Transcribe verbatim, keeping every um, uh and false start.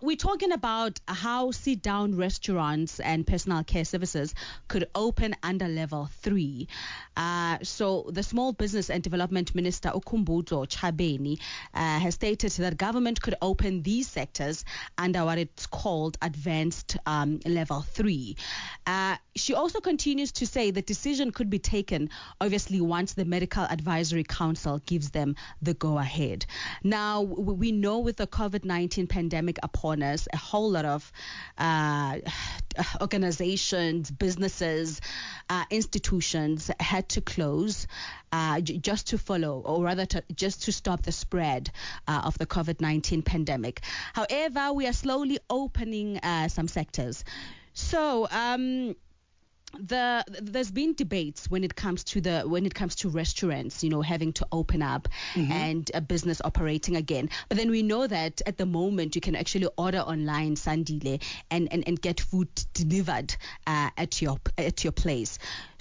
we're talking about how sit-down restaurants and personal care services could open under level three. Uh, so the Small Business and Development Minister Ukhumbudzo Chabeni uh, has stated that government could open these sectors under what it's called advanced um, level three. Uh, she also continues to say the decision could be taken, obviously, once the Medical Advisory Council gives them the go-ahead. Now, we know with the COVID nineteen pandemic upon us, a whole lot of uh, organizations, businesses, uh, institutions had to close uh, j- just to follow, or rather to, just to stop the spread uh, of the COVID nineteen pandemic. However, we are slowly opening uh, some sectors. So, um, The, there's been debates when it comes to the when it comes to restaurants, you know, having to open up mm-hmm. and a business operating again. But then we know that at the moment you can actually order online, Sandile, and, and, and get food delivered uh, at your at your place.